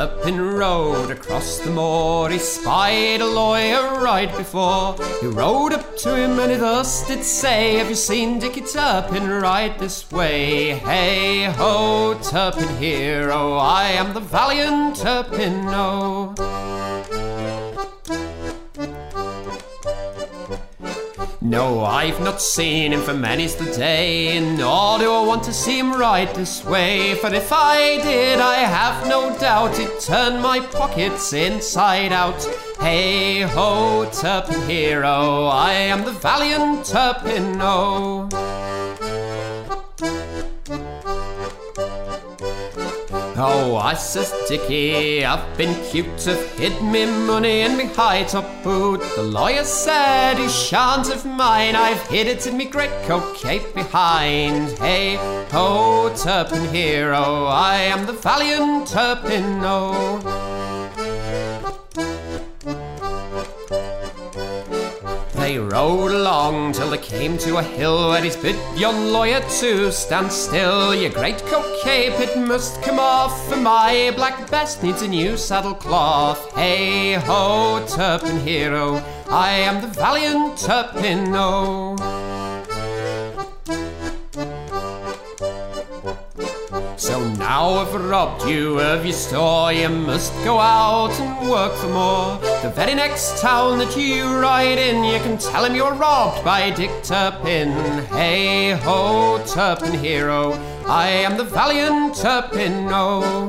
Turpin rode across the moor. He spied a lawyer right before. He rode up to him and he thus did say, "Have you seen Dicky Turpin ride this way? Hey ho, Turpin hero, I am the valiant Turpin, oh." No, I've not seen him for many's the day, nor do I want to see him ride this way. For if I did, I have no doubt he'd turn my pockets inside out. Hey ho, Turpin hero, I am the valiant Turpin, oh. Oh, I says Dicky, I've been cute, I've hid me money in me high-top boot. The lawyer said he shan't have mine, I've hid it in me greatcoat cape behind. Hey ho, Turpin hero, I am the valiant Turpin, oh. They rode along till they came to a hill where he's bid yon lawyer to stand still. Your greatcoat cape, it must come off, for my black best needs a new saddlecloth. Hey ho, Turpin hero, I am the valiant Turpin, oh. So now I've robbed you of your store, you must go out and work for more. The very next town that you ride in, you can tell him you're robbed by Dick Turpin. Hey ho, Turpin hero, I am the valiant Turpin, oh.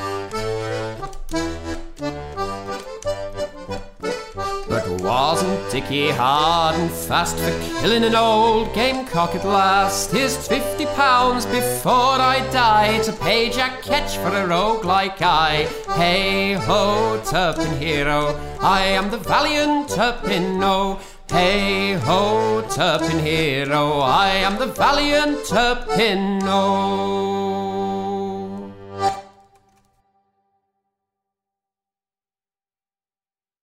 But wasn't Dicky hard and fast for killing an old gamecock at last? Here's £50 before I die to pay Jack Ketch for a rogue like I. Hey ho, Turpin hero, I am the valiant Turpin, oh. Hey ho, Turpin hero, I am the valiant Turpin, oh.